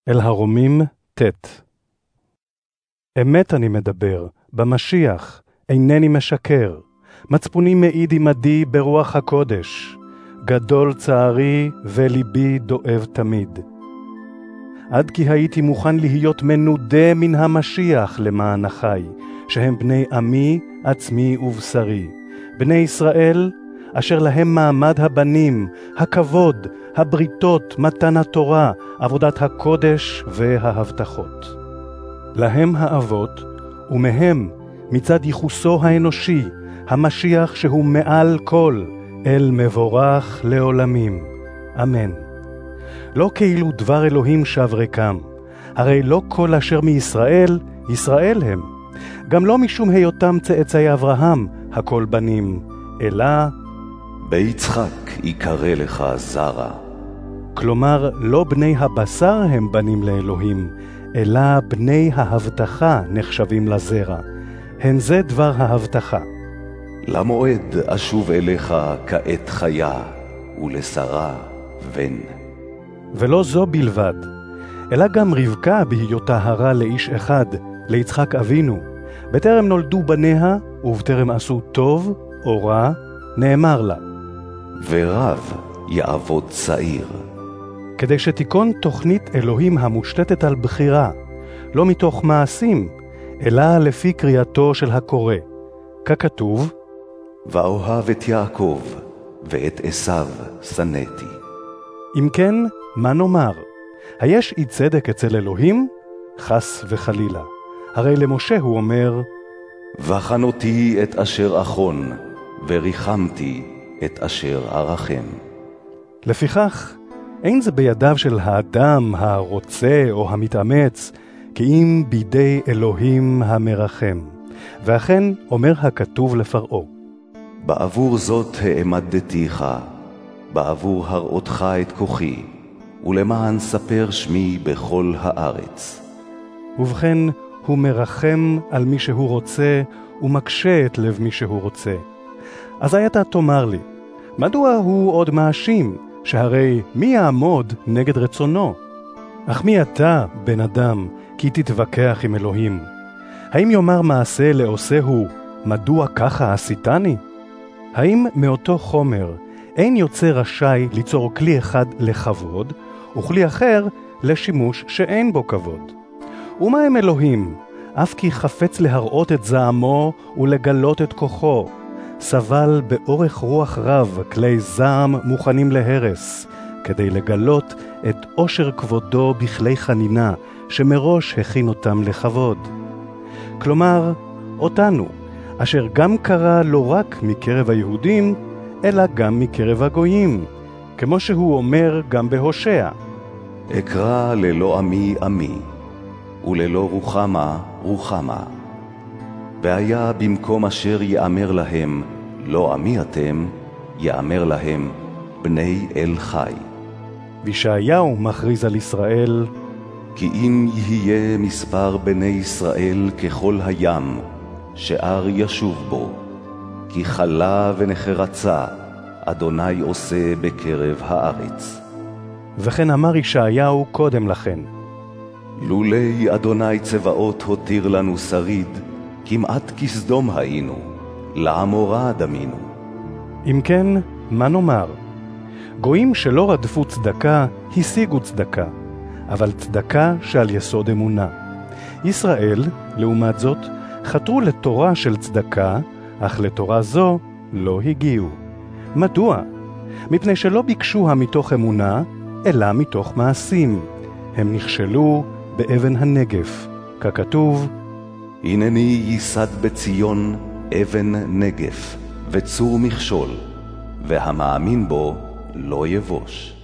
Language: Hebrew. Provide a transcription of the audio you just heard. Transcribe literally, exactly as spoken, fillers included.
אל הרומים תת. אמת אני מדבר, במשיח, אינני משקר. מצפוני מעיד עמדי ברוח הקודש. גדול צערי וליבי דואב תמיד. עד כי הייתי מוכן להיות מנודה מן המשיח למען החי, שהם בני עמי, עצמי ובשרי. בני ישראל, אשר להם מעמד הבנים, הכבוד, הבריתות, מתן התורה, עבודת הקודש וההבטחות. להם האבות, ומהם, מצד ייחוסו האנושי, המשיח שהוא מעל כל, אל מבורך לעולמים. אמן. לא כאילו דבר אלוהים שב ריקם, הרי לא כל אשר מישראל, ישראל הם. גם לא משום היותם צאצאי אברהם, הכל בנים, אלא ביצחק יקרא לך זרע. כלומר, לא בני הבשר הם בנים לאלוהים, אלא בני ההבטחה נחשבים לזרע. הן זה דבר ההבטחה. למועד אשוב אליך כעת חיה, ולשרה בן. ולא זו בלבד, אלא גם רבקה בהיותה הרה לאיש אחד, ליצחק אבינו. בטרם נולדו בניה, ובטרם עשו טוב או רע, נאמר לה, ורב יעבוד צעיר. כדי שתיקון תוכנית אלוהים המושתתת על בחירה, לא מתוך מעשים, אלא לפי קריאתו של הקורא. ככתוב, ואוהב את יעקב, ואת עשיו שנאתי. אם כן, מה נאמר? היש אי צדק אצל אלוהים? חס וחלילה. הרי למשה הוא אומר, וחנותי את אשר אחון, וריחמתי את אשר ארחם. לפיכך, אין זה בידיו של האדם הרוצה או המתאמץ, כי אם בידי אלוהים המרחם. ואכן אומר הכתוב לפרעה, בעבור זאת העמדתיך, בעבור הראותך את כוחי, ולמען ספר שמי בכל הארץ. ובכן, הוא מרחם על מי שהוא רוצה, ומקשה את לב מי שהוא רוצה. אז אתה תאמר לי, מדוע הוא עוד מאשים, שהרי מי יעמוד נגד רצונו? אך מי אתה, בן אדם, כי תתווכח עם אלוהים? האם יאמר מעשה לעושהו, מדוע ככה עשיתני? האם מאותו חומר אין יוצא רשאי ליצור כלי אחד לכבוד, וכלי אחר לשימוש שאין בו כבוד? ומה הם אלוהים? אף כי חפץ להראות את זעמו ולגלות את כוחו. סבל באורך רוח רב כלי זעם מוכנים להרס, כדי לגלות את עושר כבודו בכלי חנינה, שמראש הכין אותם לכבוד. כלומר, אותנו, אשר גם קרא לא רק מקרב היהודים, אלא גם מקרב הגויים, כמו שהוא אומר גם בהושע. אקרא ללא עמי עמי, וללא רוחמה רוחמה. והיה במקום אשר יאמר להם, לא עמי אתם, יאמר להם, בני אל חי. וישעיהו מכריז על ישראל, כי אם יהיה מספר בני ישראל ככל הים, שער ישוב בו, כי חלה ונחרצה, אדוני עושה בקרב הארץ. וכן אמר ישעיהו קודם לכן, לולי אדוני צבאות הותיר לנו שריד, כמעט כסדום היינו, לעמורה דמינו. אם כן, מה נאמר? גויים שלא רדפו צדקה, השיגו צדקה, אבל צדקה שעל יסוד אמונה. ישראל, לעומת זאת, חתרו לתורה של צדקה, אך לתורה זו לא הגיעו. מדוע? מפני שלא ביקשו מתוך אמונה, אלא מתוך מעשים. הם נכשלו באבן הנגף, ככתוב, הנני ייסד בציון אבן נגף וצור מכשול, והמאמין בו לא יבוש.